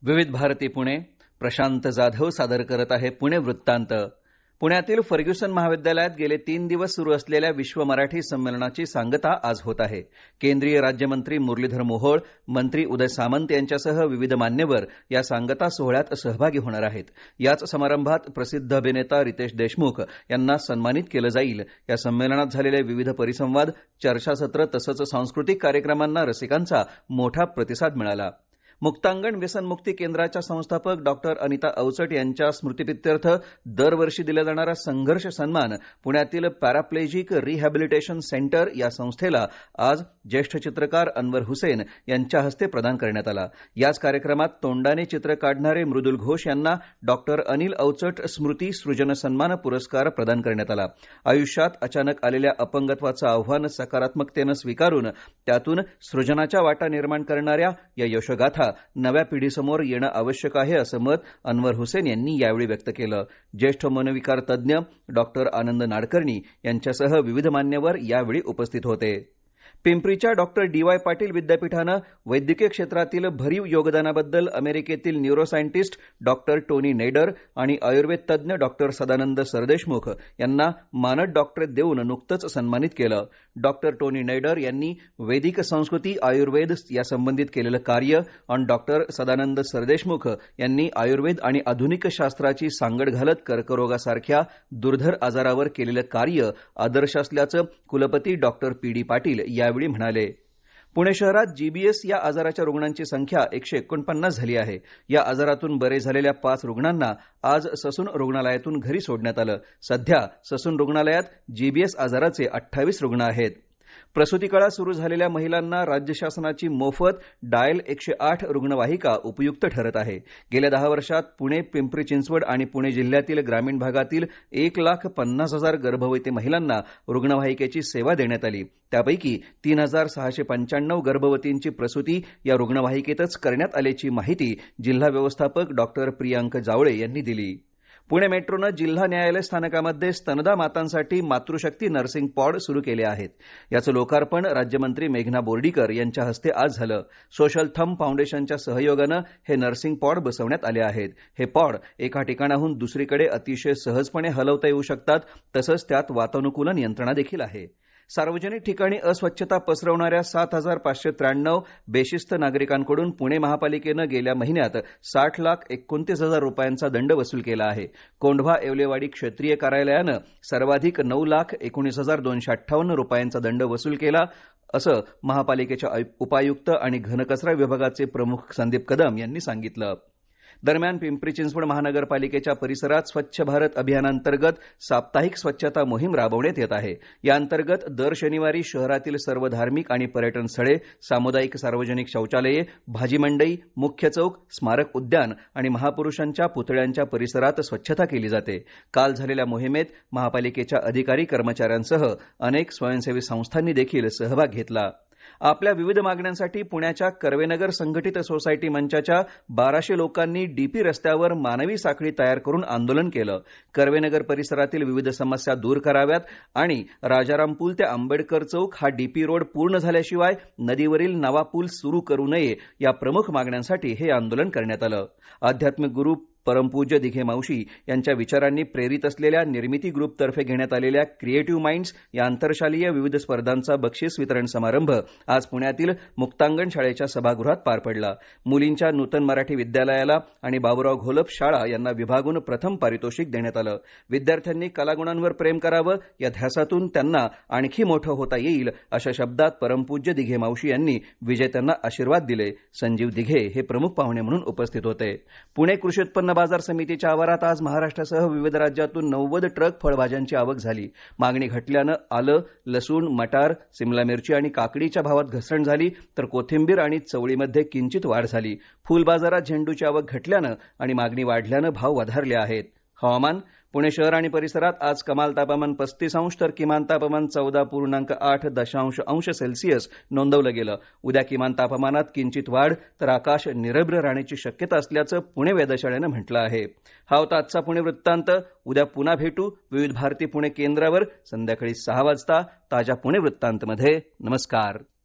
विविध भारती पुणे. प्रशांत जाधव सादर करत आहे पुणे वृत्तांत. पुण्यातील फर्ग्युसन महाविद्यालयात गेले 3 दिवस सुरू असलेल्या विश्व मराठी संमेलनाची सांगता आज होत आहे. केंद्रीय राज्यमंत्री मुरलीधर मोहोळ, मंत्री उदय सामंत यांच्यासह विविध मान्यवर या सांगता सोहळ्यात सहभागी होणार आहेत. याच समारंभात प्रसिद्ध अभिनेता रितेश देशमुख यांना सन्मानित केलं जाईल. या संमेलनात झालेले विविध परिसंवाद, चर्चासत्र तसंच सांस्कृतिक कार्यक्रमांना रसिकांचा मोठा प्रतिसाद मिळाला. मुक्तांगण व्यसनमुक्ती केंद्राच्या संस्थापक डॉक्टर अनिता अवचट यांच्या स्मृतिप्रित्यर्थ दरवर्षी दिला जाणारा संघर्ष सन्मान पुण्यातील पॅराप्लेजिक रिहॅबिलिटेशन सेंटर या संस्थेला आज ज्येष्ठ चित्रकार अनवर हुसेन यांच्या हस्ते प्रदान करण्यात आला. याच कार्यक्रमात तोंडाने चित्र काढणारे मृदुल घोष यांना डॉक्टर अनिल अवचट स्मृती सृजन सन्मान पुरस्कार प्रदान करण्यात आला. आयुष्यात अचानक आलेल्या अपंगत्वाचं आव्हान सकारात्मकतेनं स्वीकारून त्यातून सृजनाच्या वाटा निर्माण करणाऱ्या या यशोगाथा नव्या पिढीसमोर येणं आवश्यक आहे असं मत अनवर हुसेन यांनी यावेळी व्यक्त केलं. ज्येष्ठ मनोविकार तज्ज्ञ डॉक्टर आनंद नाडकर्णी यांच्यासह विविध मान्यवर यावेळी उपस्थित होते. पिंपरीच्या डॉक्टर डी.वाय. पाटील विद्यापीठानं वैद्यकीय क्षेत्रातील भरीव योगदानाबद्दल अमेरिकेतील न्यूरोसायंटिस्ट डॉक्टर टोनी नेडर आणि आयुर्वेद तज्ज्ञ डॉक्टर सदानंद सरदेशमुख यांना मानद डॉक्टरेट देऊन नुकतंच सन्मानित केलं. डॉक्टर टोनी नेडर यांनी वैदिक संस्कृती आयुर्वेद यासंबंधित केलेलं कार्य आणि डॉक्टर सदानंद सरदेशमुख यांनी आयुर्वेद आणि आधुनिक शास्त्राची सांगड घालत कर्करोगासारख्या दुर्धर आजारावर केलेलं कार्य आदर्श असल्याचं कुलपती डॉक्टर पी.डी. पाटील यावेळी म्हणाले. पुणे शहरात जीबीएस या आजाराच्या रुग्णांची संख्या 149 झाली आहे. या आजारातून बरे झालेल्या 5 रुग्णांना आज ससून रुग्णालयातून घरी सोडण्यात आलं. सध्या ससून रुग्णालयात जीबीएस आजाराचे 28 रुग्ण आहेत. प्रसूतिकाळात सुरू झालेल्या महिलांना राज्य शासनाची मोफत डायल 108 रुग्णवाहिका उपयुक्त ठरत आहे. गेल्या 10 वर्षात पुणे, पिंपरी चिंचवड आणि पुणे जिल्ह्यातील ग्रामीण भागातील 1,50,000 गर्भवती महिलांना रुग्णवाहिकेची सेवा देण्यात आली. त्यापैकी 3,695 गर्भवतींची प्रसूती या रुग्णवाहिकेतच करण्यात आल्याची माहिती जिल्हा व्यवस्थापक डॉक्टर प्रियांक जावळे यांनी दिली. पुणे मेट्रोनं जिल्हा न्यायालय स्थानकामध्ये स्तनदा मातांसाठी मातृशक्ती नर्सिंग पॉड सुरू केले आहेत. याचं लोकार्पण राज्यमंत्री मेघना बोर्डीकर यांच्या हस्ते आज झालं. सोशल थंब फाउंडेशनच्या सहयोगानं हे नर्सिंग पॉड बसवण्यात आले आहेत. हे पॉड एका ठिकाणाहून दुसरीकडे अतिशय सहजपणे हलवता येऊ शकतात. तसंच त्यात वातानुकूलन यंत्रणा देखील आहे. सार्वजनिक ठिकाणी अस्वच्छता पसरवणाऱ्या 7,593 बेशिस्त नागरिकांकडून पुणे महापालिकेनं गेल्या महिन्यात 60,29,000 रुपयांचा दंड वसूल केला आहे. कोंढवा येवलेवाडी क्षेत्रीय कार्यालयानं सर्वाधिक 9,19,258 रुपयांचा दंड वसूल केला असं महापालिकेच्या उपायुक्त आणि घनकचरा विभागाचे प्रमुख संदीप कदम यांनी सांगितलं. दरम्यान पिंपरी चिंचवड महानगरपालिकेच्या परिसरात स्वच्छ भारत अभियानांतर्गत साप्ताहिक स्वच्छता मोहीम राबवण्यात येत आहे. या अंतर्गत दर शनिवारी शहरातील सर्व धार्मिक आणि पर्यटन स्थळे, सामुदायिक सार्वजनिक शौचालये, भाजी मंडई, मुख्य चौक, स्मारक उद्यान आणि महापुरुषांच्या पुतळ्यांच्या परिसरात स्वच्छता केली जाते. काल झालेल्या मोहिमेत महापालिकेच्या अधिकारी कर्मचाऱ्यांसह अनेक स्वयंसेवी संस्थांनी देखील सहभाग घेतला. आपल्या विविध मागण्यांसाठी पुण्याच्या कर्वेनगर संघटित सोसायटी मंचाच्या 1200 लोकांनी डीपी रस्त्यावर मानवी साखळी तयार करून आंदोलन केलं. कर्वेनगर परिसरातील विविध समस्या दूर कराव्यात आणि राजाराम पूल ते आंबेडकर चौक हा डीपी रोड पूर्ण झाल्याशिवाय नदीवरील नवा पूल सुरू करू नये या प्रमुख मागण्यांसाठी हे आंदोलन करण्यात आलं. आध्यात्मिक गुरु परमपूज्य दिघे मावशी यांच्या विचारांनी प्रेरित असलेल्या निर्मिती ग्रुपतर्फे घेण्यात आलेल्या क्रिएटिव्ह माइंड्स या आंतरशालीय विविध स्पर्धांचा बक्षीस वितरण समारंभ आज पुण्यातील मुक्तांगण शाळेच्या सभागृहात पार पडला. मुलींच्या नूतन मराठी विद्यालयाला आणि बाबुराव घोलप शाळा यांना विभागून प्रथम पारितोषिक देण्यात आलं. विद्यार्थ्यांनी कलागुणांवर प्रेम करावं, या ध्यासातून त्यांना आणखी मोठं होता येईल अशा शब्दात परमपूज्य दिघे मावशी यांनी विजेत्यांना आशीर्वाद दिले. संजीव दिघे हे प्रमुख पाहुणे म्हणून उपस्थित होते. पुणे कृषी उत्पन्न बाजार समितीच्या आवारात आज महाराष्ट्रासह विविध राज्यातून 90 ट्रक फळभाज्यांची आवक झाली. मागणी घटल्यानं आलं, लसूण, मटार, सिमला मिरची आणि काकडीच्या भावात घसरण झाली, तर कोथिंबीर आणि चवळीमध्ये किंचित वाढ झाली. फुल बाजारात झेंडूची आवक घटल्यानं आणि मागणी वाढल्यानं भाव वधारले आहेत. हवामान. पुणे शहर आणि परिसरात आज कमाल तापमान 35 तर किमान तापमान 14.8 अंश सेल्सिअस नोंदवलं गेलं. उद्या किमान तापमानात किंचित वाढ तर आकाश निरभ्र राहण्याची शक्यता असल्याचं पुणे वेधशाळेनं म्हटलं आहे. हा होता आजचा पुणे वृत्तांत. उद्या पुन्हा भेटू विविध भारती पुणे केंद्रावर संध्याकाळी 6 वाजता ताज्या पुणे वृत्तांतमध्ये. नमस्कार.